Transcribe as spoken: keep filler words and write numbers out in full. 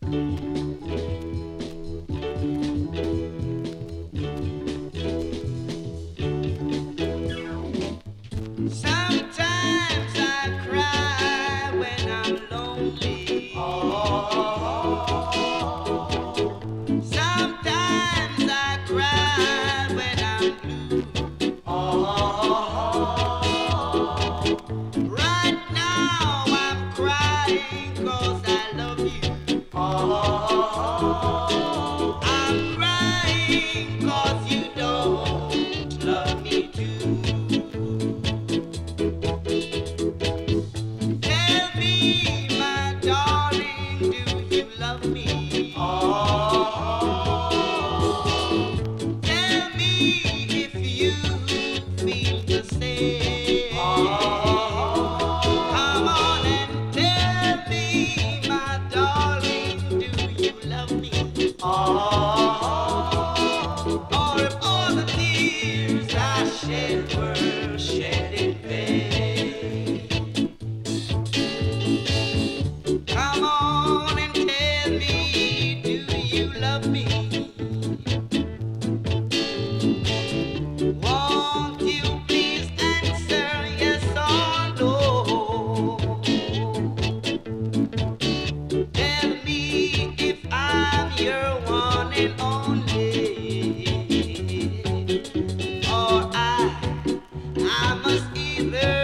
Sometimes I cry when I'm lonely. Sometimes I cry when I'm blue. Right now I'm crying 'cause I love you. I'm crying 'cause you don't love me too. Tell me, my darling, do you love me? Tell me if you feel the same. Come on and tell me, my darling, do you love me? Or if all the tears I shed were shed in vain. Come on and tell me, do you love me? Won't you please answer yes or no? Tell me if I'm your one and only, or I, I must either